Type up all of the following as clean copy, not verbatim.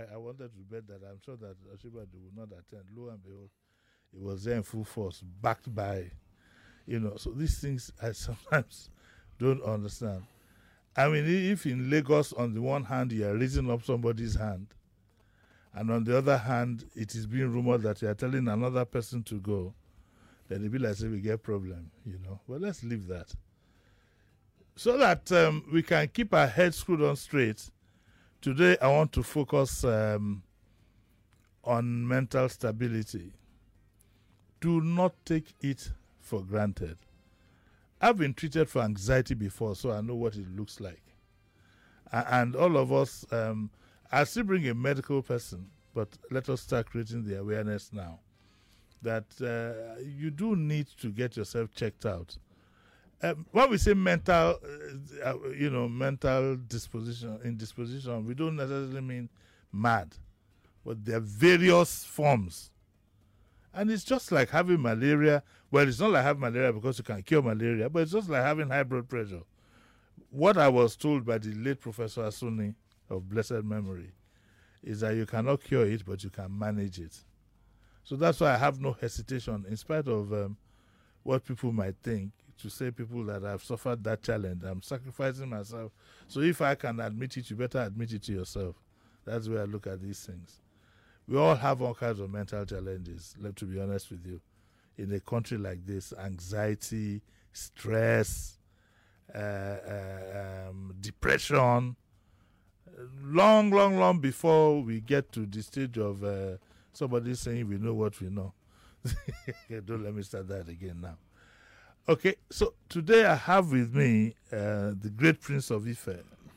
I wanted to bet that I'm sure that Oshibadu would not attend. Lo and behold, it was there in full force, backed by, so these things I sometimes don't understand. I mean, if in Lagos, on the one hand, you are raising up somebody's hand, and on the other hand, it is being rumored that you are telling another person to go, then it'll be like, say, we get problem, But let's leave that. So that we can keep our heads screwed on straight, today I want to focus on mental stability. Do not take it for granted. I've been treated for anxiety before, so I know what it looks like. And all of us, I still bring a medical person, but let us start creating the awareness now that you do need to get yourself checked out. When we say mental, mental indisposition, we don't necessarily mean mad, but there are various forms. And it's just like having malaria. Well, it's not like having malaria because you can cure malaria, but it's just like having high blood pressure. What I was told by the late Professor Asuni of blessed memory is that you cannot cure it, but you can manage it. So that's why I have no hesitation, in spite of what people might think, to say people that have suffered that challenge. I'm sacrificing myself. So if I can admit it, you better admit it to yourself. That's where I look at these things. We all have all kinds of mental challenges, to be honest with you. In a country like this, anxiety, stress, depression, long before we get to the stage of somebody saying we know what we know. Don't let me start that again now. Okay, so today I have with me the great Prince of Ife,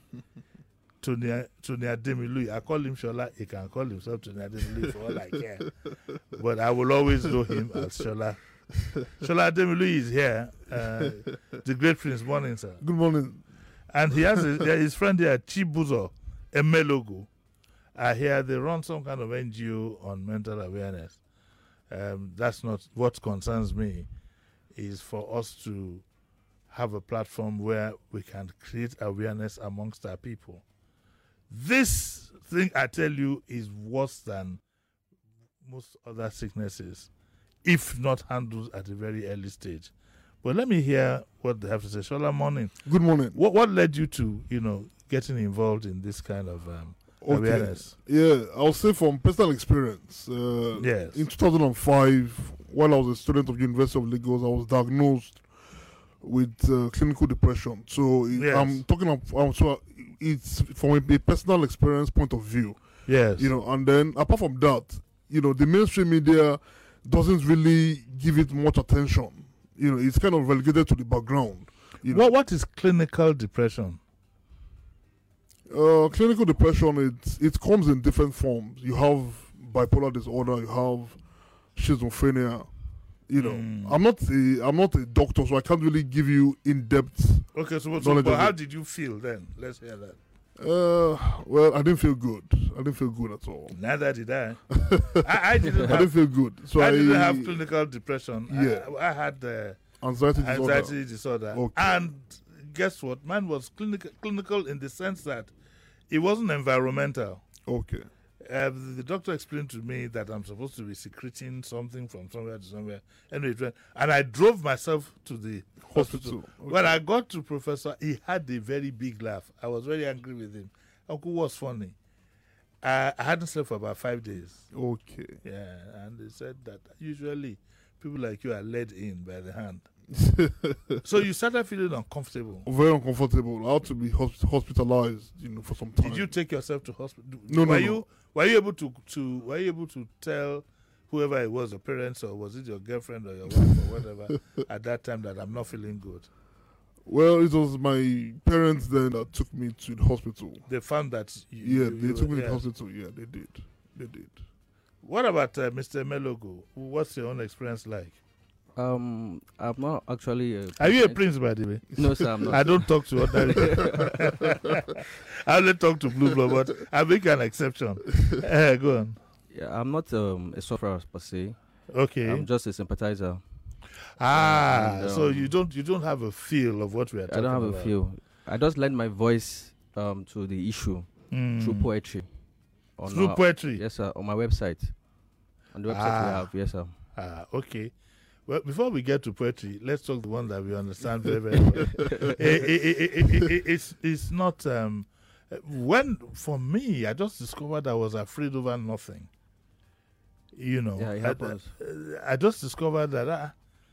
Tony Ademiluyi. I call him Shola. He can call himself Tony Ademiluyi for all I care. But I will always know him as Shola. Shola Ademiluyi is here. The great Prince. Morning, sir. Good morning. And he has his friend here, Chibuzo Emelogo. I hear they run some kind of NGO on mental awareness. That's not what concerns me. Is for us to have a platform where we can create awareness amongst our people. This thing, I tell you, is worse than most other sicknesses, if not handled at a very early stage. But let me hear what they have to say. Shola, morning. Good morning. What led you to, getting involved in this kind of awareness? Yeah, I'll say from personal experience. Yes. In 2005, while I was a student of University of Lagos, I was diagnosed with clinical depression. So Yes. I'm talking about, so it's from a personal experience point of view. Yes. And then apart from that, the mainstream media doesn't really give it much attention. It's kind of relegated to the background. What is clinical depression? Clinical depression, it comes in different forms. You have bipolar disorder, you have schizophrenia. I'm not a doctor, so I can't really give you in-depth. Okay, so knowledge but how of it. did you feel then? Let's hear that. Well, I didn't feel good. I didn't feel good at all. Neither did I. I didn't I didn't feel good. So I didn't have clinical depression. Yeah. I had anxiety disorder. Okay. And guess what? Mine was clinical in the sense that it wasn't environmental. Okay. The doctor explained to me that I'm supposed to be secreting something from somewhere to somewhere. Anyway, and I drove myself to the hospital. Okay. When I got to Professor, he had a very big laugh. I was very angry with him. Uncle was funny. I hadn't slept for about 5 days. Okay. Yeah, and they said that usually people like you are led in by the hand. So you started feeling uncomfortable. Very uncomfortable. I had to be hospitalized, for some time. Did you take yourself to hospital? No. Were you able to tell whoever it was, your parents, or was it your girlfriend or your wife or whatever at that time that I'm not feeling good? Well, it was my parents then that took me to the hospital. They found that they took me to the hospital. Yeah, they did. What about Mr. Melogo? What's your own experience like? I'm not actually. Are you a prince, by the way? No, sir, I'm not. I don't talk to other. I only talk to Blue Blood, but I make an exception. Go on. Yeah, I'm not a sufferer per se. Okay. I'm just a sympathizer. So you don't have a feel of what we are talking about. I don't have a feel. I just lend my voice to the issue through poetry. on Through poetry? Yes, sir. On my website. On the website we have. Yes, sir. Okay. Well, before we get to poetry, let's talk the one that we understand very, very well. It's not. When for me, I just discovered I was afraid over nothing. You know, Yeah, it happens. I just discovered that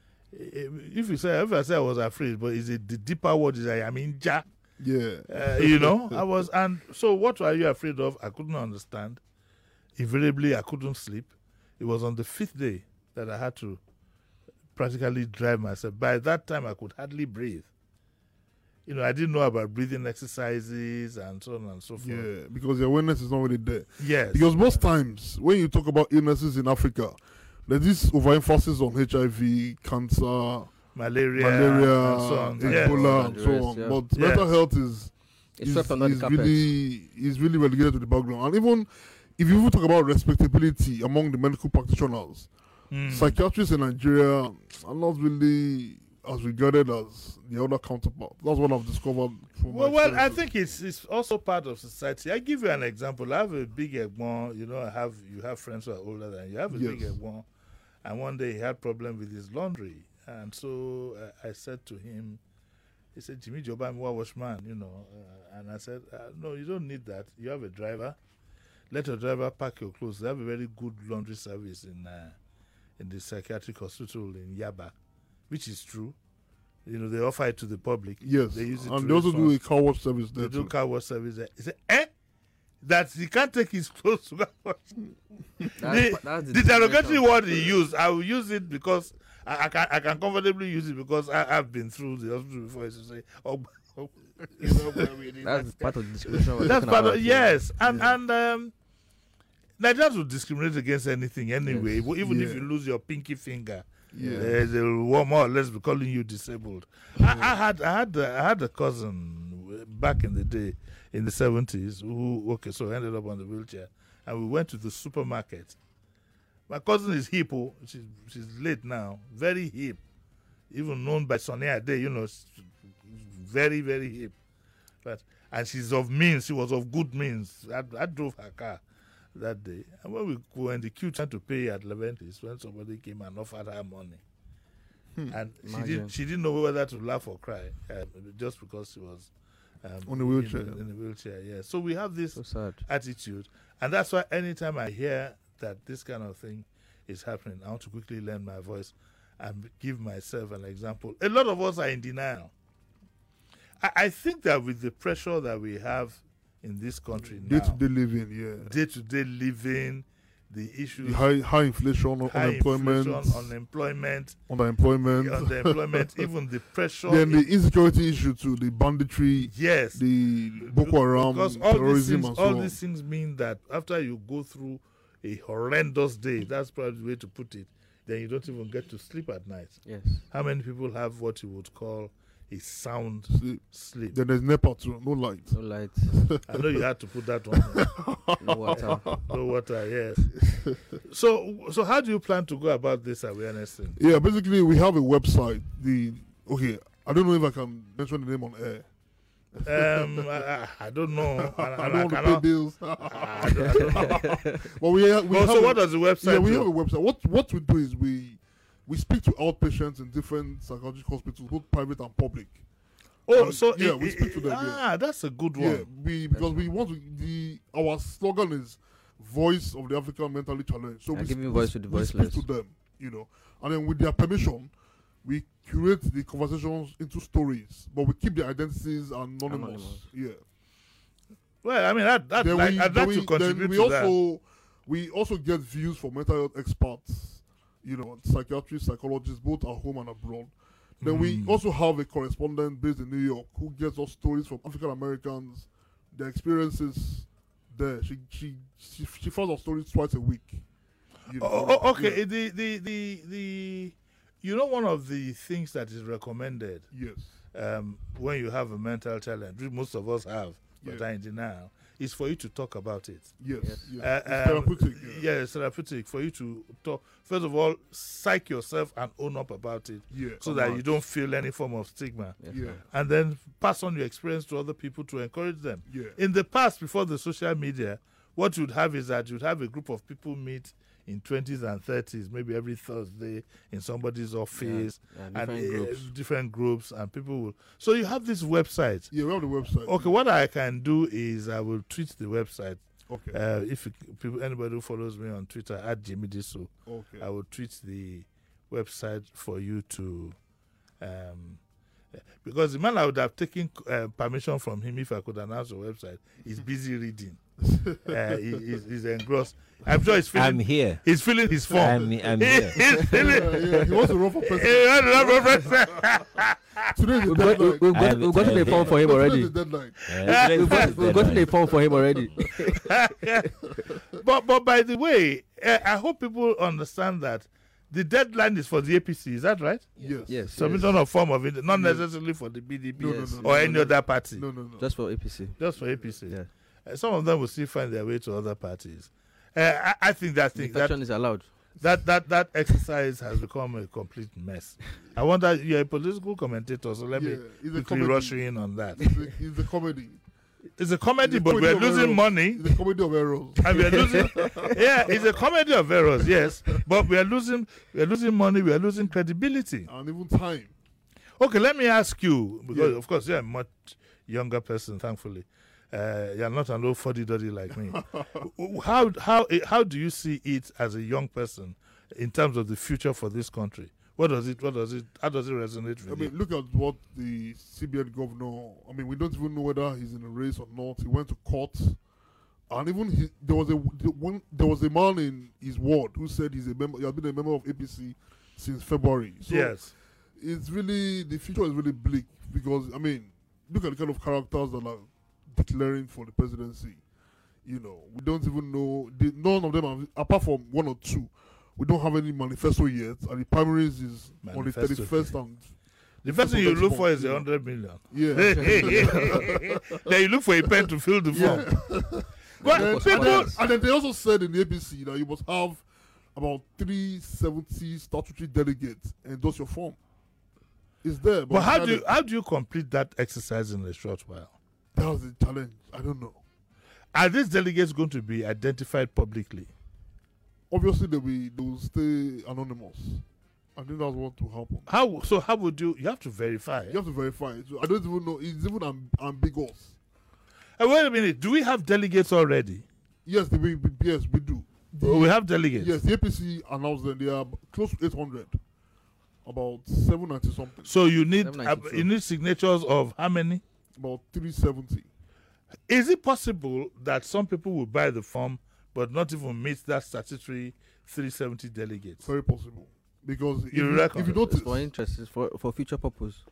if I say I was afraid, but is it the deeper word is I am in ja? Yeah. You know, I was, and so what were you afraid of? I couldn't understand. Invariably, I couldn't sleep. It was on the 5th day that I had to practically drive myself. By that time, I could hardly breathe. You know, I didn't know about breathing exercises and so on and so forth. Yeah, because the awareness is not really there. Yes. Because most times, when you talk about illnesses in Africa, there's this overemphasis on HIV, cancer, malaria, and so on. Ebola, and so on. Yeah. But mental health is It's swept under the carpet. really relegated to the background. And even if you even talk about respectability among the medical practitioners, psychiatrists in Nigeria are not really as regarded as the other counterparts. That's what I've discovered from my Well, I experiences. think it's also part of society. I give you an example. I have a big egbon. You know, you have friends who are older than you. Have a big Yes. egbon, and one day he had problem with his laundry, and so I said to him, he said, "Jimmy Joba, I'm a washman," you know, and I said, "No, you don't need that. You have a driver. Let your driver pack your clothes. They have a very good laundry service in the psychiatric hospital in Yaba, which is true. You know, they offer it to the public. Yes, They use it and to they also raise do a funds. car wash service They there do too. car wash service there." He said, that he can't take his clothes to car wash. That's The derogatory word he used, I will use it because I can comfortably use it because I've been through the hospital before. So say, you know, That's part of the discrimination. we're that's talking part of, about. yes, and Nigerians will discriminate against anything anyway. Yes. Even if Yeah. you lose your pinky finger, Yeah. they will more or less be calling you disabled. I had a cousin back in the day, in the 70s, who ended up on the wheelchair, and we went to the supermarket. My cousin is hip. She's late now, very hip, even known by Sonny Ade. You know, very, very hip. And she's of means. She was of good means. I drove her car that day, and when we were in the queue trying to pay at Leventis, when somebody came and offered her money, and Imagine. she didn't know whether to laugh or cry, just because she was On the wheelchair. In the wheelchair, yeah. So we have this So sad. attitude, and that's why anytime I hear that this kind of thing is happening, I want to quickly lend my voice and give myself an example. A lot of us are in denial. I think that with the pressure that we have in this country now, Day-to-day living, yeah. day-to-day living, the issues, The high inflation, high unemployment, unemployment, underemployment, even the pressure. then the insecurity issue too, the banditry, yes, the Boko Haram, because all terrorism, and so all on. these things mean that after you go through a horrendous day, that's probably the way to put it, then you don't even get to sleep at night. Yes. How many people have what you would call a sound sleep? Then there's NEPA too, no light. No light. I know you had to put that on. No water. No water, yes. So how do you plan to go about this awareness thing? Yeah, basically we have a website. I don't know if I can mention the name on air. I don't know. I don't want to pay bills. I don't know. But we have So what does the website yeah, we do? have a website. What we do is we speak to outpatients in different psychiatric hospitals, both private and public. Oh, so yeah, we speak to them. Yeah. That's a good Yeah, one. because we want to. Our slogan is "Voice of the African Mentally Challenged." So And we giving sp- voice to the we speak voiceless. to them, and then with their permission, we curate the conversations into stories, but we keep their identities anonymous. Anonymous. Yeah. Well, I mean, I'd like to contribute to that. We also get views from mental health experts, psychiatrists, psychologists, both at home and abroad. Then we also have a correspondent based in New York who gets us stories from African Americans, their experiences there. She finds our stories twice a week. Okay. Yeah. The one of the things that is recommended Yes. when you have a mental challenge, which most of us have, but Yeah. are in denial, is for you to talk about it. Yes. Yes. Yeah. It's therapeutic. Yeah. It's therapeutic for you to talk. First of all, psych yourself and own up about it, Yeah. so that you don't feel any form of stigma, Yes, Yeah. sir. and then pass on your experience to other people to encourage them. Yeah. In the past, before the social media, what you'd have is that you'd have a group of people meet in 20s and 30s, maybe every Thursday in somebody's office, different and groups. different groups, and people will. So you have this website. Yeah, we have the website. Okay, what I can do is I will tweet the website. Okay. If anybody who follows me on Twitter at Jimmy Diso, Okay. I will tweet the website for you to. Because the man I would have taken permission from him if I could announce the website. He's busy reading. He's engrossed. I'm sure he's feeling. I'm here. He's feeling his form. I'm here. He's feeling. Yeah, he wants to run for president. He wants to run for president. Today is the We've got, deadline. we've gotten a form for him Today already. is the deadline. We've gotten a form for him already. But by the way, I hope people understand that the deadline is for the APC. Is that right? Yes. Yes. Submission of form of it, not Yes. necessarily for the BDP No, Yes. or any other party. No. Just for APC. Just for APC. Yeah. Some of them will still find their way to other parties. I think that Defection is allowed. that exercise has become a complete mess. I wonder, you're a political commentator, so let me It's a quickly comedy. rush you in on that. It's a comedy. It's a comedy, It's a but comedy we're of losing errors. money. It's a comedy of errors. And we're losing. Yeah, it's a comedy of errors, yes, but we're losing money. We're losing credibility. And even time. Okay, let me ask you, because Yeah. of course you're a much younger person, thankfully. You're not an old fuddy-duddy like me. How do you see it as a young person in terms of the future for this country? How does it resonate with I mean, you? look at what the CBN governor. I mean, we don't even know whether he's in a race or not. He went to court, and even there was a man in his ward who said he's a member. He has been a member of APC since February. So Yes. it's really, the future is really bleak, because I mean, look at the kind of characters that are declaring for the presidency. You know, we don't even know. None of them, apart from one or two, we don't have any manifesto yet, and the primaries is on the Manifesto. 31st. And The first thing you look for is Yeah. 100 million. yeah, Then you look for a pen to fill the form. But and people, then they also said in the APC that you must have about 370 statutory delegates endorse your form. It's there, but how do you complete that exercise in a short while? That was the challenge. I don't know. Are these delegates going to be identified publicly? Obviously, they will stay anonymous. I think that's what will happen. How would you have to verify? You have to verify it. So I don't even know. It's even ambiguous. Wait a minute. Do we have delegates already? Yes, yes, we do. We have delegates. Yes, the APC announced that they are close to 800. About 790 something. So you need 792. signatures of how many? About 370. Is it possible that some people will buy the form but not even meet that statutory 370 delegates? Very possible. Because if You reckon? if you It's notice, for interest. It's for future purpose.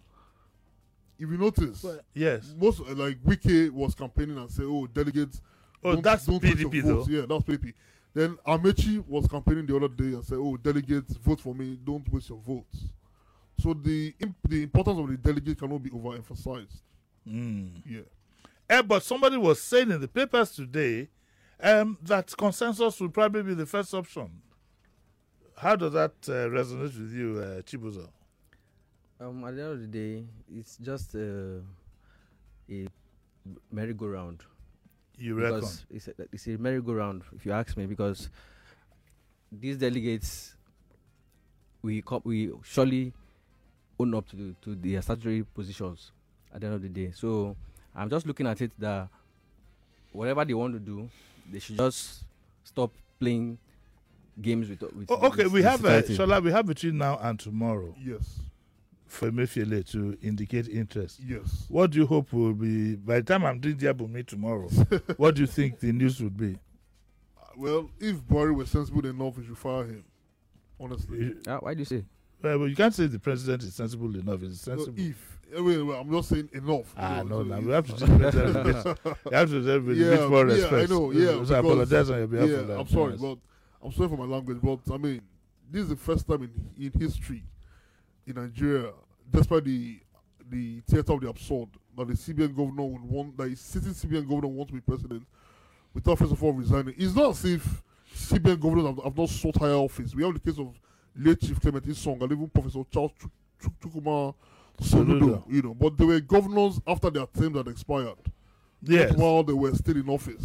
Yes. most like Wike was campaigning and say, "Oh, delegates." Oh, that's don't waste PDP your though. votes. Yeah, that's PDP. Then Amechi was campaigning the other day and said, "Oh, delegates, vote for me. Don't waste your votes." So the importance of the delegate cannot be overemphasized. Yeah. But somebody was saying in the papers today that consensus will probably be the first option. How does that resonate with you, Chibuzo? At the end of the day, it's just a merry-go-round. You reckon? Because it's a merry-go-round, if you ask me, because these delegates, we surely own up to their statutory positions at the end of the day. So I'm just looking at it that whatever they want to do, they should just stop playing games with Okay, with we have society. Shola, we have between now and tomorrow Yes. for Emefiele to indicate interest. Yes. What do you hope will be, by the time I'm doing Diabumi tomorrow, what do you think the news would be? Well, if Buhari was sensible enough, we should fire him. Honestly. Why do you say? Well, you can't say the president is sensible enough. He's No, sensible. I'm not saying enough. No, So we have to treat president with you have to treat with Yeah, bit more yeah, respect. I know, yeah, So I because- apologize on your behalf Yeah, for that. I'm sorry, Yes. but I'm sorry for my language, but I mean, this is the first time in history in Nigeria, despite the theater of the absurd, that the CBN governor would want, that a sitting CBN governor wants to be president without first of all resigning. It's not as if CBN governors have not sought higher office. We have the case of late Chief Clement Isong and even Professor Charles Chukwuma Soludo, you know, but they were governors after their terms had expired. Yes. Not while they were still in office.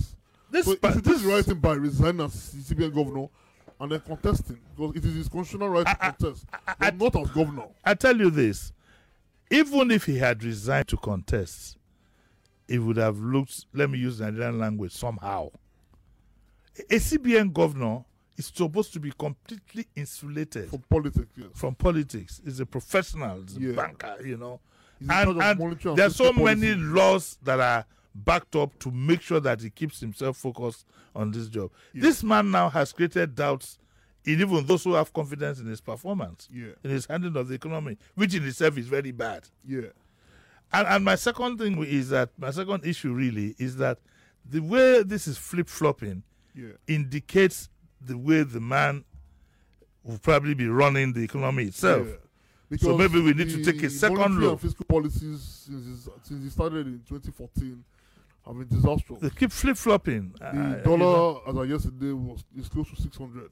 this So pa- if it is writing by resigning as CBN governor and then contesting, because it is his constitutional right to contest, but not as governor. I tell you this, even if he had resigned to contest, it would have looked, let me use Nigerian language, somehow. A CBN governor is supposed to be completely insulated From politics, yes. from politics. He's a professional, he's a Yeah. banker, you know. He's in charge of And monetary there are so fiscal many policy. laws that are backed up to make sure that he keeps himself focused on this job. Yeah. This man now has created doubts in even those who have confidence in his performance, Yeah, in his handling of the economy, which in itself is very bad. yeah. And my second thing is that, my second issue really is that the way this is flip-flopping Yeah. indicates the way the man will probably be running the economy itself. Yeah. So maybe we need to take a second monetary look. and fiscal policies since he started in 2014 have been disastrous. They keep flip-flopping. The dollar, as of yesterday, is close to 600.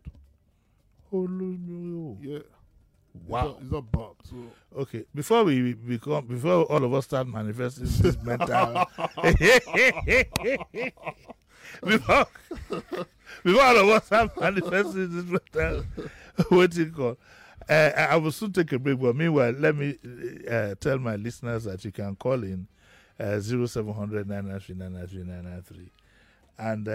Yeah. Wow. Is that bad? So Okay, before all of us start manifesting this mental, before all of us start manifesting this mental, what you call, I will soon take a break. But meanwhile, let me tell my listeners that you can call in 0700 993 993 993 and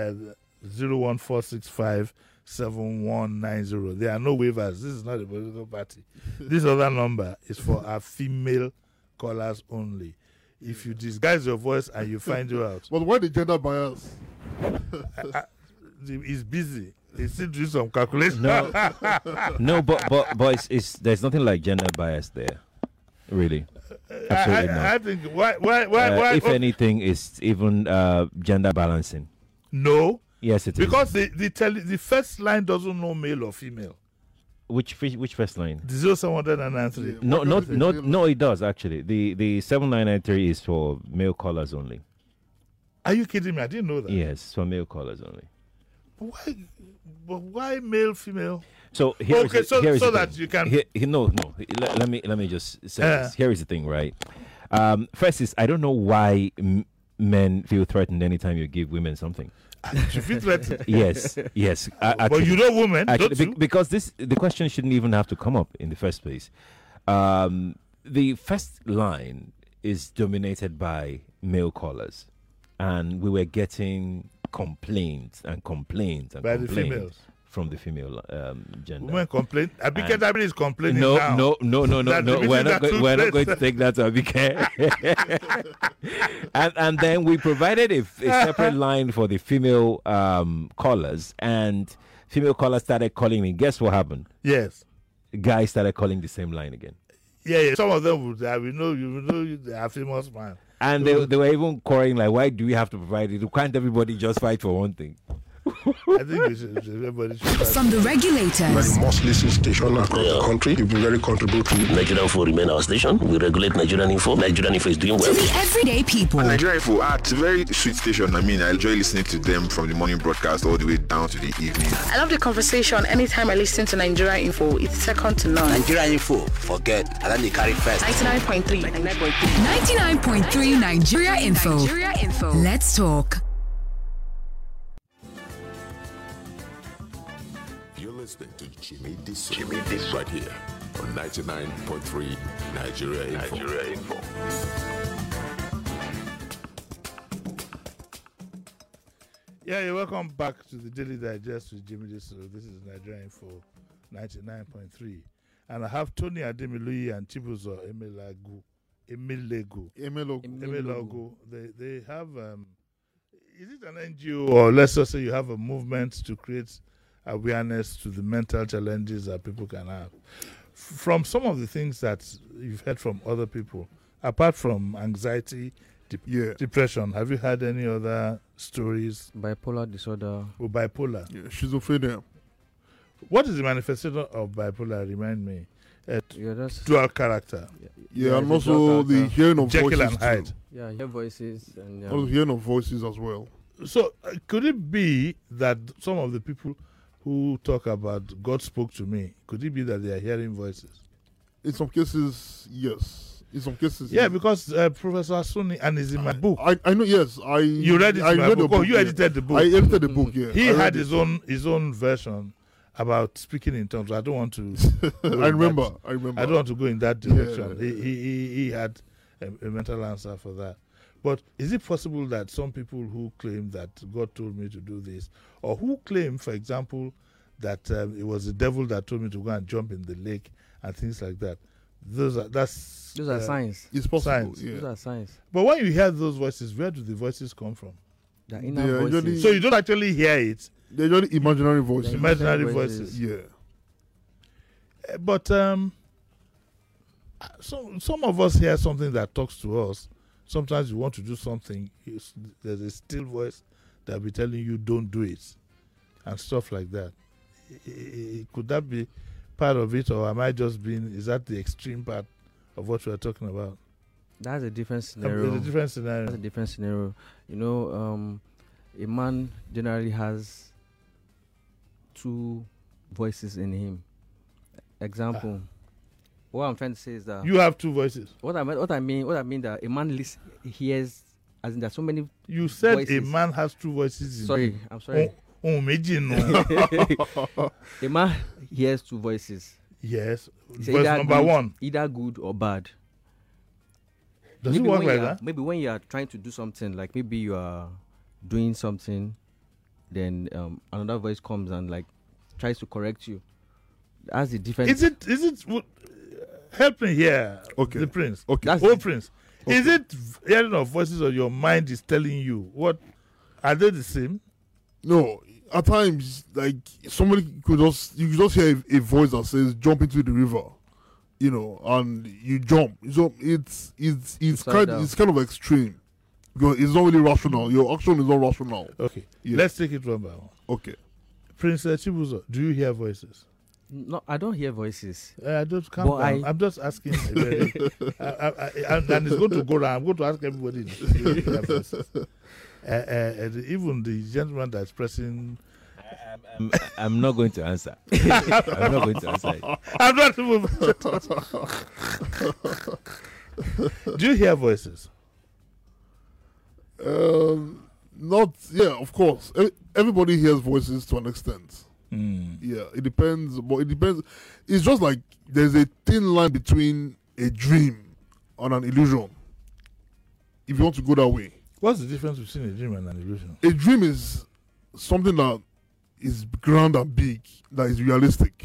01465 7190. There are no waivers. This is not a political party. This other number is for our female callers only. If you disguise your voice and you find you out, but why the gender bias? he's busy. He's still doing some calculation. No, no, but it's there's nothing like gender bias there, really. Absolutely I not. think why If anything, it's even gender balancing. no, Yes, it is. because the first line doesn't know male or female. Which first line? The 0793. Yeah. No, What not does it not feel no. It does actually. The 7993 is for male callers only. Are you kidding me? I didn't know that. Yes, for male callers only. Why male, female? So here Okay, is the, here is so the that thing. you can. No. Let me just say this. Here is the thing, right? First is I don't know why men feel threatened anytime you give women something. You feel threatened. Yes. But Actually, you know women, actually, don't you? because the question shouldn't even have to come up in the first place. The first line is dominated by male callers, and we were getting complaints and complaints and By the complaints females. from the female gender. Women complain. Abike And- Dabiri is complaining No, now. no. That the We're meeting that not, took we're not place. going to take that to Abike. and then we provided a separate line for the female callers, and female callers started calling me. Guess what happened? Yes. Guys started calling the same line again. Yeah. Some of them would. We know they are famous man. And they were even quarreling, like, why do we have to provide it? Can't everybody just fight for one thing? I think everybody should. From the regulators, Most listening station across the country. You've been very contributory. Nigerian Info remain our station. We regulate Nigerian Info. Nigerian Info is doing to well. the everyday people. Nigeria Info, it's a very sweet station. I mean, I enjoy listening to them from the morning broadcast all the way down to the evening. I love the conversation. Anytime I listen to Nigeria Info, it's second to none. Nigeria Info, forget. And then they carry first. 99.3. 99.3 Nigeria Info. Let's talk. You're listening to Jimmy Disso right here on 99.3 Nigeria Info. Yeah, you're welcome back to the Daily Digest with Jimmy Disso. This is Nigeria Info 99.3. And I have Tony Ademiluyi and Chibuzo Emelogu. They have, is it an NGO, or let's just say you have a movement to create awareness to the mental challenges that people can have. From some of the things that you've heard from other people, apart from anxiety, depression, have you had any other stories? Bipolar disorder. Or bipolar? Yeah, schizophrenia. What is the manifestation of bipolar? Remind me. That's Dual character. Yeah, and also the hearing of Jekyll voices. and Hyde. Too. Yeah, hear voices and Also hearing of voices as well. So, could it be that some of the people who talk about God spoke to me, could it be that they are hearing voices? In some cases, yes. In some cases. Yeah, because Professor Asuni, and it's in my book. I know. Yes, You read it in my book. Oh, you edited the book. I edited the book. Yeah, he had his own version about speaking in tongues. I don't want to. I remember. I don't want to go in that direction. Yeah. He had a mental answer for that. But is it possible that some people who claim that God told me to do this, or who claim, for example, that it was the devil that told me to go and jump in the lake and things like that, those are signs. It's possible. Signs. Yeah. Those are signs. But when you hear those voices, where do the voices come from? The inner voices. So you don't actually hear it. They're usually imaginary voices. Imaginary voices. Yeah. But some of us hear something that talks to us. Sometimes you want to do something. There's a still voice that will be telling you don't do it, and stuff like that. Could that be part of it, or am I just being? Is that the extreme part of what we are talking about? That's a different scenario. It's a different scenario. That's a different scenario. You know, a man generally has two voices in him. Example. What I'm trying to say is that you have two voices. What I mean that a man hears, as in there's so many. You said voices. A man has two voices. I'm sorry. A man hears two voices. Yes. Voice number one. Either good or bad. Does it work like that? Maybe when you are trying to do something, like maybe you are doing something, then another voice comes and like tries to correct you. That's the difference. Is it? Help me here, okay. The Prince. Okay. Prince. Okay. Is it hearing of voices or your mind is telling you what? Are they the same? No. At times, like somebody you could just hear a voice that says "jump into the river," you know, and you jump. So it's kind of extreme because it's not really rational. Your action is not rational. Okay. Yeah. Let's take it one by one. Okay. Prince Chibuzo, do you hear voices? No, I don't hear voices. I'm just asking. And it's going to go around. I'm going to ask everybody. Even the gentleman that's pressing. I'm not going to answer. I'm not going to answer it. I'm not even. Do you hear voices? Not. Yeah, of course. Everybody hears voices to an extent. Yeah, it depends. But it depends. It's just like there's a thin line between a dream and an illusion. If you want to go that way. What's the difference between a dream and an illusion? A dream is something that is grand and big, that is realistic.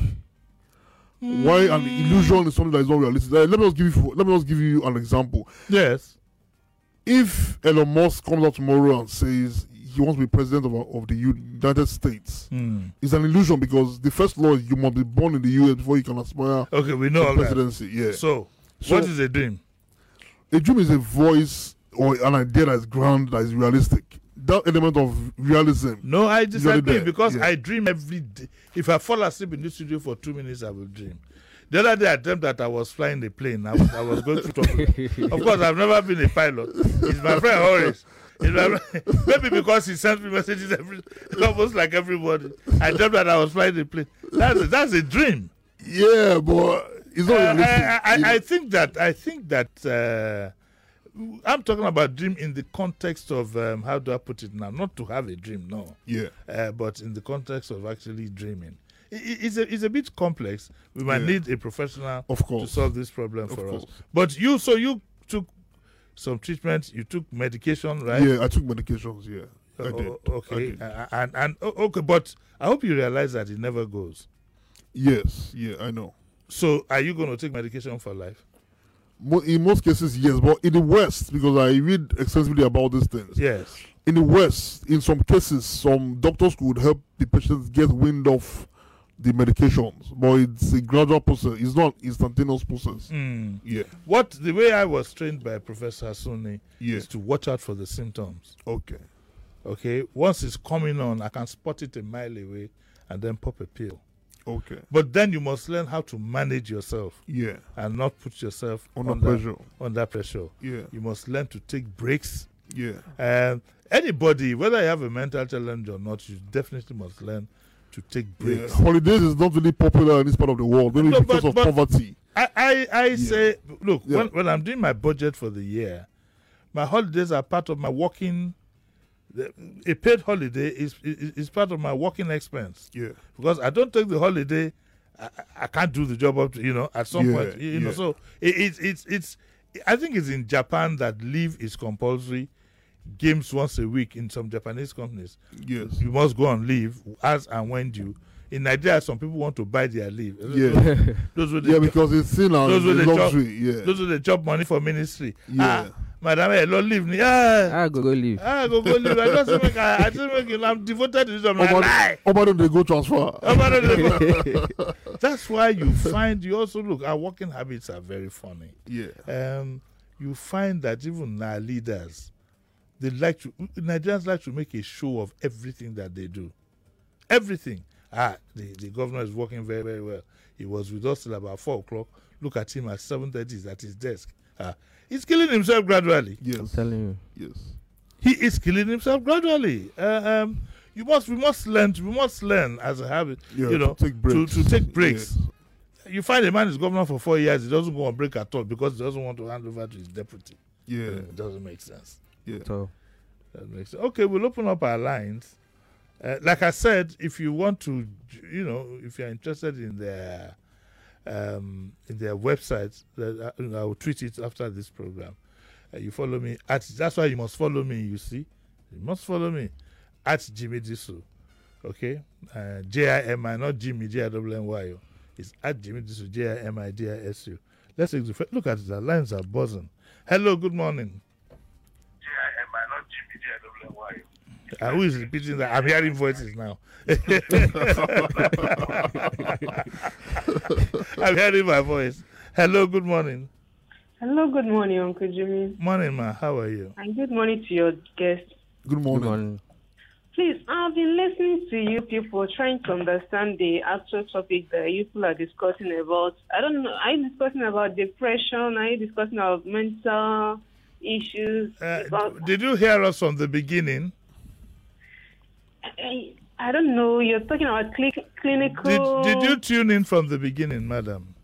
Why an illusion is something that is not realistic? Let me just give you an example. Yes. If Elon Musk comes out tomorrow and says he wants to be president of the United States, it's an illusion because the first law is you must be born in the US before you can aspire we know to presidency. Yeah. So what is a dream? A dream is a voice or an idea that is grand, that is realistic. That element of realism. No, I disagree because I dream every day. If I fall asleep in this studio for 2 minutes, I will dream. The other day I dreamt that I was flying a plane. I was going through trouble. Of course, I've never been a pilot. It's my friend Horace. Maybe because he sends me messages almost like everybody. I dreamt that I was flying a plane. That's a dream. Yeah, but it's not realistic. I think that I'm talking about dream in the context of how do I put it now? Not to have a dream, no. Yeah. But in the context of actually dreaming. It's a bit complex. We might need a professional to solve this problem for us. But you took some treatment, you took medication, right? Yeah, I took medications, yeah. I did. Okay. Okay, but I hope you realize that it never goes. Yes, yeah, I know. So are you going to take medication for life? In most cases, yes. But in the West, because I read extensively about these things. Yes. In the West, in some cases, some doctors could help the patients get wind of the medications, but it's a gradual process. It's not instantaneous process. Yeah. The way I was trained by Professor Asuni is to watch out for the symptoms. Okay. Once it's coming on, I can spot it a mile away and then pop a pill. Okay. But then you must learn how to manage yourself. Yeah. And not put yourself under pressure. Under pressure. Yeah. You must learn to take breaks. Yeah. And anybody, whether you have a mental challenge or not, you definitely must learn to take breaks. Yeah. Holidays is not really popular in this part of the world, maybe because of poverty. I say, look, when I'm doing my budget for the year, my holidays are part of my working. A paid holiday is part of my working expense. Yeah. Because I don't take the holiday, I can't do the job up to, at some point. You know, so it's. I think it's in Japan that leave is compulsory. Games once a week in some Japanese companies. Yes. You must go on leave as and when due. In Nigeria, some people want to buy their leave. Those because it's seen as luxury. Those are the job money for ministry. Yeah. Madam, I don't leave. Go leave. Go leave. I just make I'm devoted to this. I'm they go transfer. That's why you also look, our working habits are very funny. Yeah. You find that even our leaders, Nigerians like to make a show of everything that they do. Everything. The governor is working very, very well. He was with us till about 4 o'clock. Look at him at 7:30. He's at his desk. He's killing himself gradually. Yes. I'm telling you. Yes. He is killing himself gradually. We must learn as a habit, to take breaks. To take breaks. Yes. You find a man is governor for 4 years, he doesn't go on break at all because he doesn't want to hand over to his deputy. Yeah. It doesn't make sense. Yeah. That makes sense. Okay, we'll open up our lines. Like I said, if you want to, if you're interested in their website, I will tweet it after this program. You follow me that's why you must follow me. You see, you must follow me at Jimmy Disu. Okay, JIMI, not Jimmy JINNY. It's at Jimmy Disu, JIMIDISU. Let's take the look at it. The lines are buzzing. Hello, good morning. JIMI, not Jimmy JINNY. Who is repeating that? I'm hearing voices now. I'm hearing my voice. Hello, good morning. Hello, good morning, Uncle Jimmy. Morning, ma. How are you? And good morning to your guest. Good morning. Please, I've been listening to you people trying to understand the actual topic that you people are discussing about. I don't know. Are you discussing about depression? Are you discussing about mental issues? Did you hear us from the beginning? I don't know. You're talking about clinical. Did you tune in from the beginning, madam?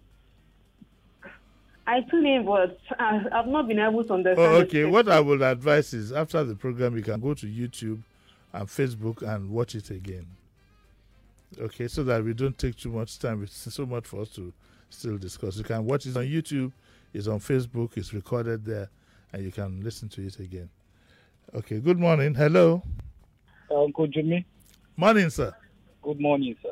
I tuned in, but I've not been able to understand. Oh, okay. What I would advise is after the program, you can go to YouTube and Facebook and watch it again. Okay, so that we don't take too much time. It's so much for us to still discuss. You can watch it on YouTube. It's on Facebook. It's recorded there, and you can listen to it again. Okay. Good morning. Hello. Uncle Jimmy. Morning, sir. Good morning, sir.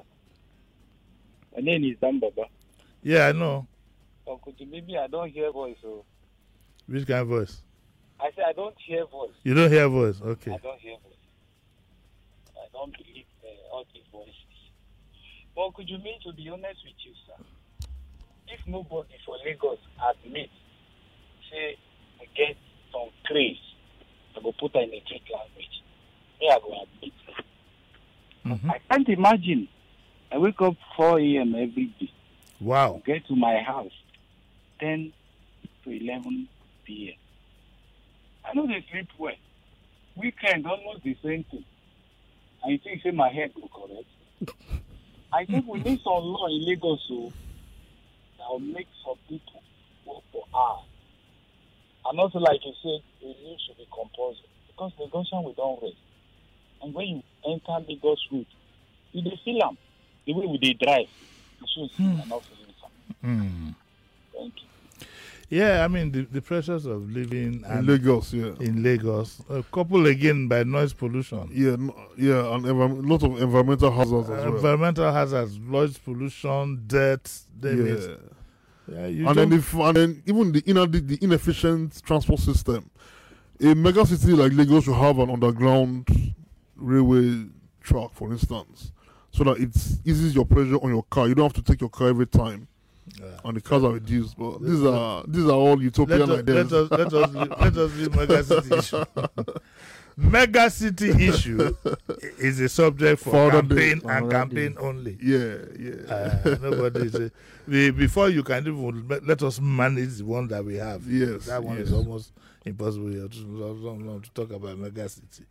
My name is Dan Baba. Yeah, I know. Uncle Jimmy, I don't hear voice. So. Which kind of voice? I said I don't hear voice. You don't hear voice? Okay. I don't hear voice. I don't believe all these voices. But Uncle Jimmy, to be honest with you, sir, if nobody for Lagos admit, say, we get some craze, I go put her in a Greek language. I go admit. Mm-hmm. I can't imagine. I wake up 4 a.m. every day. Wow. Get to my house 10 to 11 p.m. I know they sleep well. Weekend, almost the same thing. And you think, say, my head will correct? I think we need some law in Lagos so that will make some people work for hours. And also, like you said, the leave should be compulsory. Because Lagosian, we don't rest. And when you enter Lagos route, you dey feel them. The way we dey drive, you should see and not feeling something. Thank you. Yeah, I mean the pressures of living in Lagos, in Lagos, coupled again by noise pollution. Yeah, and a lot of environmental hazards as well. Environmental hazards, noise pollution, dirt. And then even the inefficient transport system. A mega city like Lagos should have an underground railway track, for instance, so that it eases your pressure on your car. You don't have to take your car every time, and the cars are reduced. But these are all utopian ideas. Let us leave mega city issue. Mega city issue is a subject for campaign and campaign only. Nobody say before you can even let us manage the one that we have. Yes, that one is almost impossible here to talk about mega city.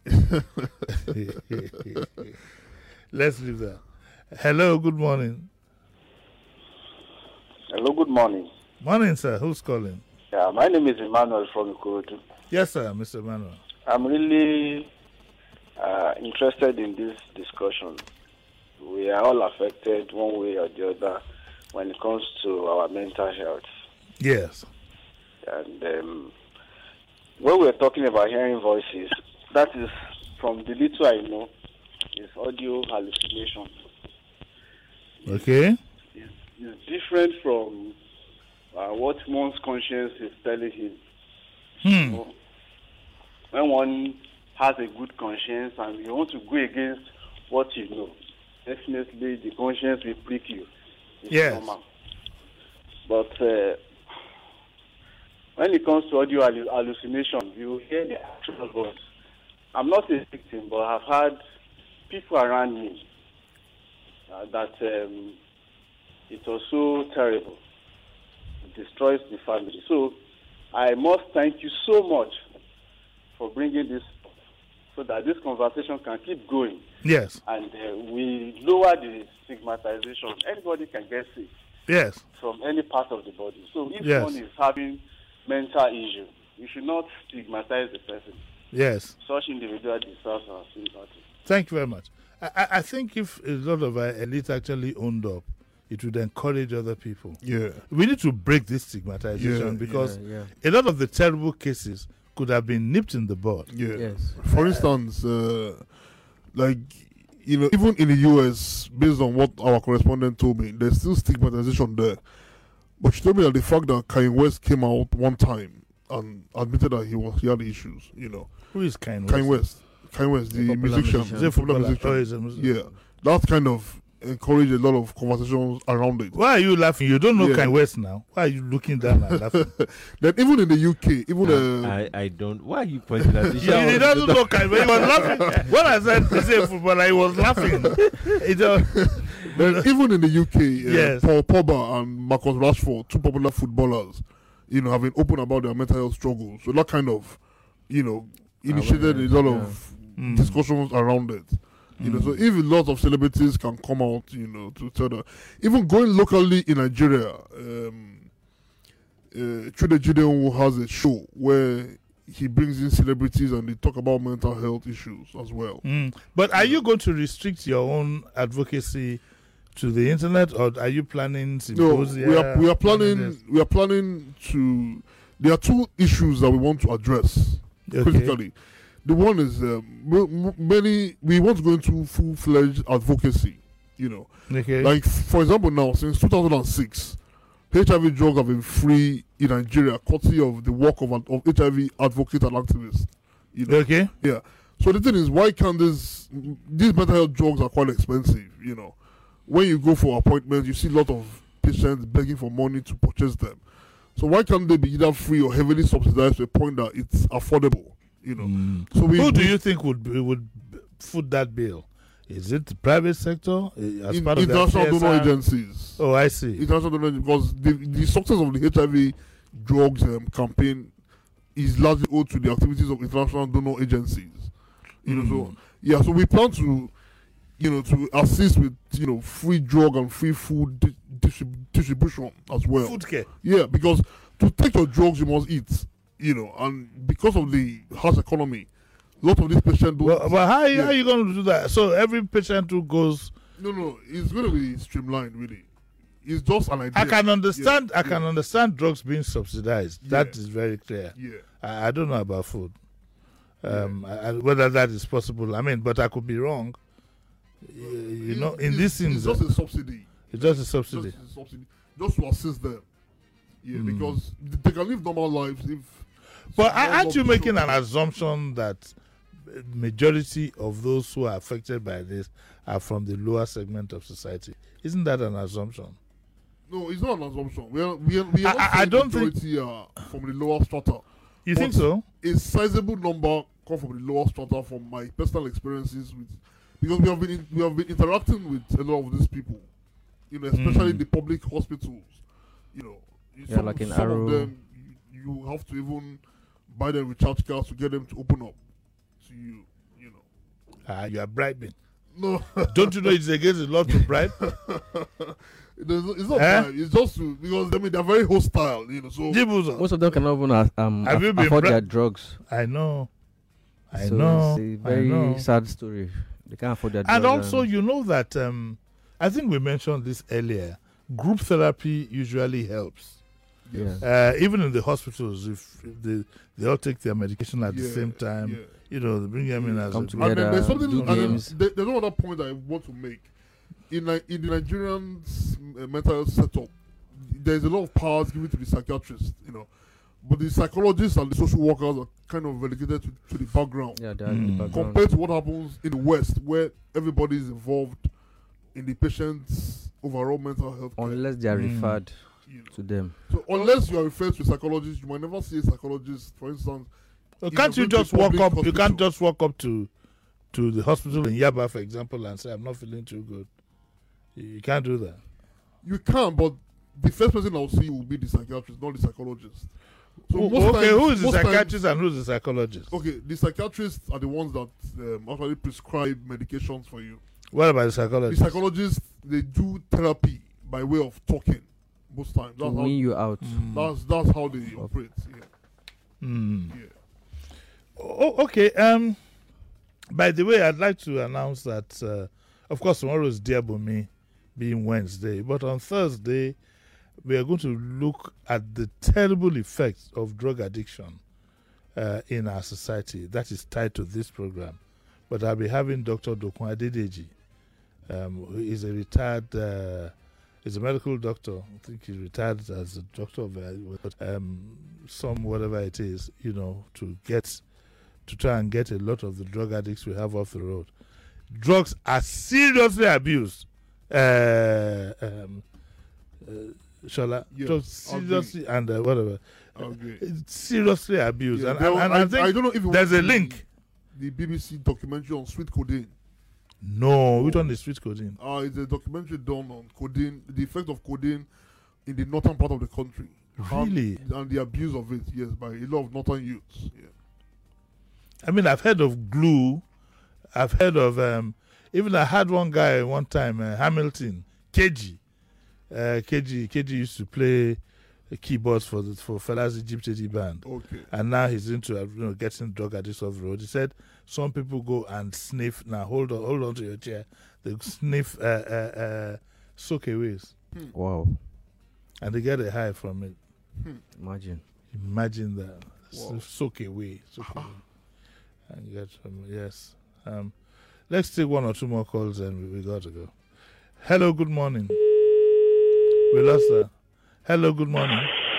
Let's leave that. Hello, good morning. Hello, good morning. Morning, sir. Who's calling? Yeah, my name is Emmanuel from Ikorodu. Yes, sir, Mr. Emmanuel. I'm really interested in this discussion. We are all affected one way or the other when it comes to our mental health. Yes. And when we're talking about hearing voices, that is, from the little I know, is audio hallucination. Okay. It's different from what one's conscience is telling him. So, when one has a good conscience and you want to go against what you know, definitely the conscience will prick you. It's normal. But when it comes to audio hallucination, you hear the actual voice. I'm not a victim, but I've had people around me that it was so terrible. It destroys the family. So I must thank you so much for bringing this so that this conversation can keep going. Yes. And we lower the stigmatization. Anybody can get sick. Yes. From any part of the body. So if Yes. one is having mental issue, you should not stigmatize the person. Yes. Such individual deserves our sympathy. Thank you very much. I think if a lot of our elite actually owned up, it would encourage other people. Yeah. We need to break this stigmatization because a lot of the terrible cases could have been nipped in the bud. Yeah. Yes. For instance, like, you know, even in the US, based on what our correspondent told me, there's still stigmatization there. But she told me that the fact that Kanye West came out one time and admitted that he had issues, you know. Who is Kanye West? Kanye West. Kanye West, the musician. Is he a popular footballer? musician. Oh, he's a musician. Yeah. That kind of encouraged a lot of conversations around it. Why are you laughing? You don't know Yeah. Kanye West now. Why are you looking down and laughing? Then even in the UK, even I don't. Why are you pointing at this? He doesn't know Kanye West. He was laughing. When I said he's a footballer, he was laughing. Then even in the UK, Yes. Paul Pogba and Marcus Rashford, two popular footballers, you know, have been open about their mental health struggles. So that kind of, you know, initiated a lot of discussions around it. You know, so if a lot of celebrities can come out, you know, to tell that, even going locally in Nigeria, Chude Gideon has a show where he brings in celebrities and they talk about mental health issues as well. But are you going to restrict your own advocacy to the internet, or are you planning No, symposia? we are planning to. There are two issues that we want to address critically. The one is we want to go into full-fledged advocacy. You know, like for example, now since 2006, HIV drugs have been free in Nigeria, courtesy of the work of HIV advocates and activists. You know? Yeah. So the thing is, why can't these mental health drugs are quite expensive? You know, when you go for appointments, you see a lot of patients begging for money to purchase them. So why can't they be either free or heavily subsidized to a point that it's affordable? You know. So who do you think would foot that bill? Is it the private sector as part of the international donor agencies? Oh, I see. International donor because the success of the HIV drugs campaign is largely owed to the activities of international donor agencies. You know, so we plan to, you know, to assist with, you know, free drug and free food distribution as well. Food care. Yeah, because to take your drugs you must eat. You know, and because of the harsh economy, a lot of these patients don't. But how are you going to do that? So every patient who goes. No, it's going to be streamlined, really. It's just an idea. I can understand. I can understand drugs being subsidized. That is very clear. Yeah. I don't know about food. Whether that is possible. I mean, but I could be wrong. You know, in these things, it's just a subsidy. It's just a subsidy. Just to assist them. Yeah, because they can live normal lives if. But aren't you making an assumption that majority of those who are affected by this are from the lower segment of society? Isn't that an assumption? No, it's not an assumption. We are I don't think from the lower strata. You think so? A sizable number come from the lower strata from my personal experiences with, because we have been interacting with a lot of these people, you know, especially in the public hospitals. You know, some of them you have to even buy them recharge cards to get them to open up to you. You know, you are bribing. No. Don't you know it's against the law to bribe? It's not bribe. It's just because they're very hostile, So most of them cannot even afford their drugs. I know. It's a very sad story. They can't afford their drugs. And also, you know that I think we mentioned this earlier. Group therapy usually helps. Yeah. Even in the hospitals, if they all take their medication at the same time, they bring them in as come a together. And then there's something. Games. There's no other point I want to make. In the Nigerian mental health setup, there's a lot of powers given to the psychiatrists, but the psychologists and the social workers are kind of relegated to the background. Yeah, they're in the background. Compared to what happens in the West, where everybody is involved in the patient's overall mental health care. Unless they are referred to them. So unless you are referred to a psychologist, you might never see a psychologist, for instance. Can't you just walk up? You can't just walk up to the hospital in Yaba, for example, and say, "I'm not feeling too good." You can't do that. You can, but the first person I'll see will be the psychiatrist, not the psychologist. So who is the psychiatrist and who is the psychologist? Okay, the psychiatrists are the ones that actually prescribe medications for you. What about the psychologist? The psychologists, they do therapy by way of talking most times. To wean you out. That's how they operate. Oh, okay. By the way, I'd like to announce that, of course, tomorrow is Diabumi, being Wednesday, but on Thursday, we are going to look at the terrible effects of drug addiction in our society. That is tied to this program. But I'll be having Dr. Dokun Adedeji, who is a retired, he's a medical doctor. I think he's retired as a doctor of some whatever it is, to try and get a lot of the drug addicts we have off the road. Drugs are seriously abused. Shola, drugs seriously and whatever. It's seriously abused. Yeah, and I think I don't know if there's a link. The BBC documentary on sweet codeine. No, which one is sweet codeine? It's a documentary done on codeine, the effect of codeine in the northern part of the country. Really? And the abuse of it, yes, by a lot of northern youths. Yeah. I mean, I've heard of glue. I've heard of even I had one guy one time, Hamilton, KG. KG used to play keyboards for Fela's Egypt 80 band. Okay. And now he's into getting drug addicts off the road. He said some people go and sniff. Now hold on to your chair. They sniff soakaways. Wow. And they get a high from it. Imagine that. Wow. Soak away. And get some, yes. Let's take one or two more calls and we got to go. Hello, good morning. We lost her. Hello, good morning.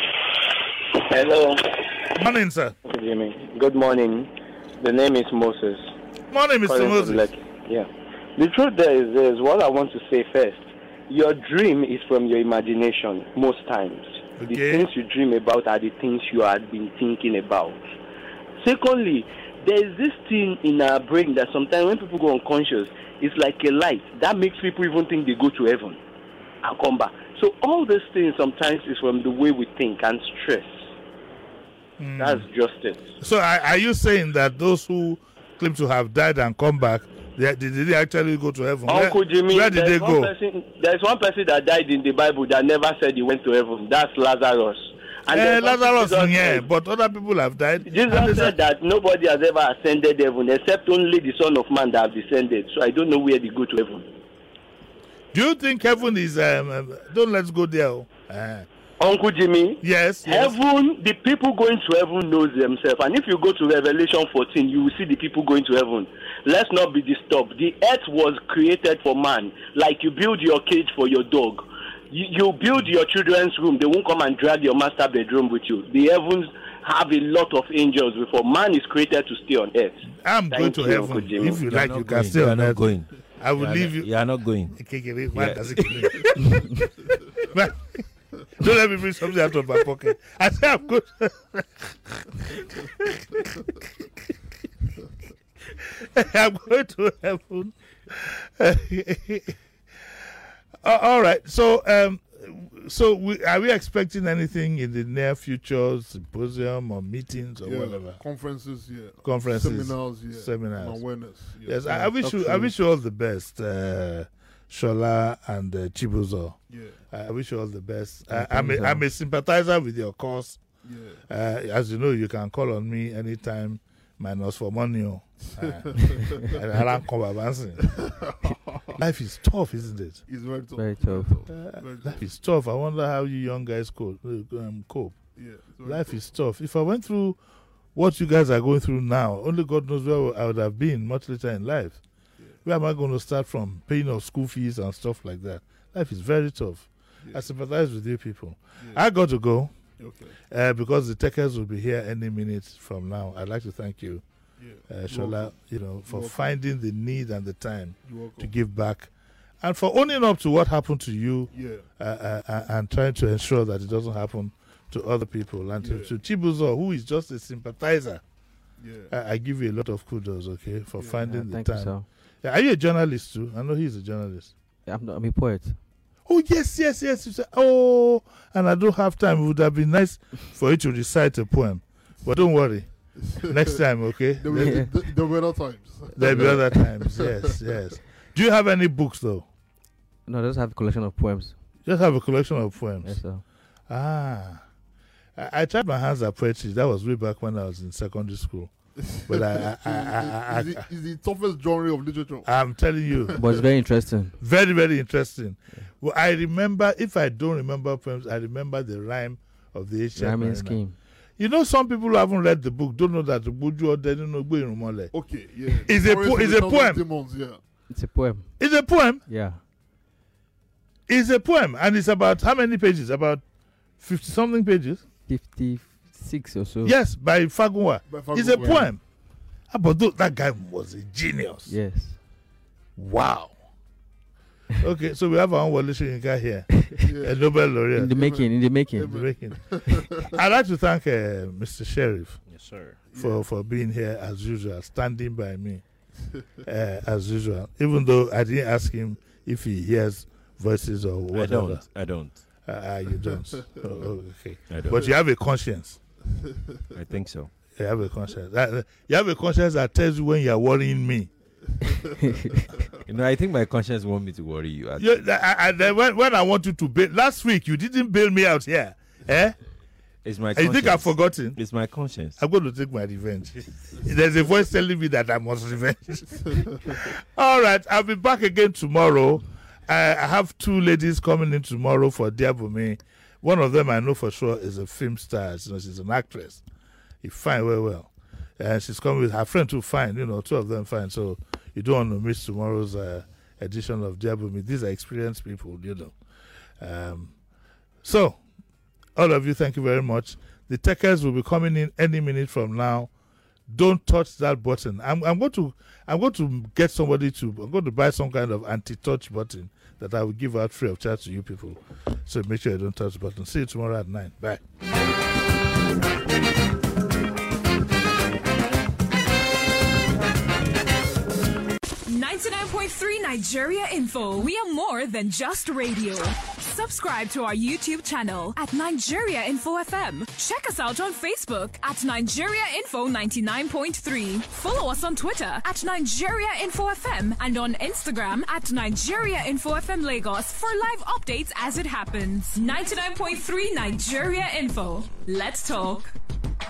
Hello. Morning, sir. Jimmy. Good morning. The name is Moses. Morning, Mr. Moses. Yeah. The truth there is this. What I want to say first. Your dream is from your imagination most times. Okay. The things you dream about are the things you have been thinking about. Secondly, there is this thing in our brain that sometimes when people go unconscious, it's like a light. That makes people even think they go to heaven and come back. So all these things sometimes is from the way we think and stress. That's just it. So are you saying that those who claim to have died and come back, did they actually go to heaven? Uncle Jimmy, where did they go? There's one person that died in the Bible that never said he went to heaven. That's Lazarus. And Lazarus, yeah, but other people have died. Jesus said that nobody has ever ascended heaven except only the Son of Man that have descended. So I don't know where they go to heaven. Do you think heaven is... don't let's go there. Uncle Jimmy? Yes. Heaven, the people going to heaven knows themselves. And if you go to Revelation 14, you will see the people going to heaven. Let's not be disturbed. The earth was created for man. Like you build your cage for your dog. You build your children's room. They won't come and drag your master bedroom with you. The heavens have a lot of angels before. Man is created to stay on earth. I'm going to heaven. If you like, you can stay on earth. Going. I will leave you. You are not going. Don't let me bring something out of my pocket. I say I'm good. I'm going to heaven. All right. So So are we expecting anything in the near future, symposium or meetings or whatever? Conferences, seminars, awareness. Yes, I wish you all the best, Shola and Chibuzo. Yeah. I wish you all the best. I'm a sympathizer with your cause. Yeah. As you know, you can call on me anytime, minus for money. Life is tough, isn't it? It's very tough. Very tough. Life is tough. I wonder how you young guys cope. Yeah, life is tough. If I went through what you guys are going through now, only God knows where I would have been much later in life. Yeah. Where am I going to start from? Paying off school fees and stuff like that. Life is very tough. Yeah. I sympathize with you people. Yeah. I got to go. Okay. Because the techers will be here any minute from now. I'd like to thank you, Shola, for finding the need and the time to give back, and for owning up to what happened to you, and trying to ensure that it doesn't happen to other people. And to Chibuzo, who is just a sympathizer, I give you a lot of kudos, for finding the time. So. Are you a journalist too? I know he's a journalist. I'm a poet. Oh, yes. You say, and I don't have time. It would have been nice for you to recite a poem. But don't worry. Next time, okay? There will be other times. There will be other times, yes. Do you have any books, though? No, I just have a collection of poems. Just have a collection of poems? Yes, sir. I tried my hands at poetry. That was way back when I was in secondary school. But it's the toughest genre of literature. I'm telling you. But it's very interesting. Very, very interesting. Yeah. Well, I remember, if I don't remember poems, I remember the rhyme of the ancient rhyming scheme. You know, some people who haven't read the book don't know that the Buju or they don't know. Okay, yeah. It's a poem. Demons, yeah. It's a poem. It's a poem? Yeah. It's a poem. And it's about how many pages? About 50-something pages? 56 or so. Yes, by Fagunwa. It's a poem. But that guy was a genius. Yes. Wow. Okay, so we have our own Wole Soyinka here, a Nobel laureate. In the making. I'd like to thank Mr. Sheriff. Yes, sir. For being here as usual, standing by me as usual. Even though I didn't ask him if he hears voices or whatever. I don't. You don't. Okay. I don't. But you have a conscience. I think so. You have a conscience. You have a conscience that tells you when you are worrying me. I think my conscience wants me to worry you. When I want you to bail, last week you didn't bail me out here. It's my conscience. You think I've forgotten? It's my conscience. I'm going to take my revenge. There's a voice telling me that I must revenge. All right, I'll be back again tomorrow. I have two ladies coming in tomorrow for Diabumi. One of them I know for sure is a film star. She's an actress. She's fine, well. And she's coming with her friend too, fine. Two of them fine. So you don't want to miss tomorrow's edition of Diabumi. These are experienced people, So, all of you, thank you very much. The techers will be coming in any minute from now. Don't touch that button. I'm going to get somebody I'm going to buy some kind of anti-touch button that I will give out free of charge to you people. So make sure you don't touch the button. See you tomorrow at 9. Bye. 99.3 Nigeria Info. We are more than just radio. Subscribe to our YouTube channel at Nigeria Info FM. Check us out on Facebook at Nigeria Info 99.3. Follow us on Twitter at Nigeria Info FM and on Instagram at Nigeria Info FM Lagos for live updates as it happens. 99.3 Nigeria Info. Let's talk.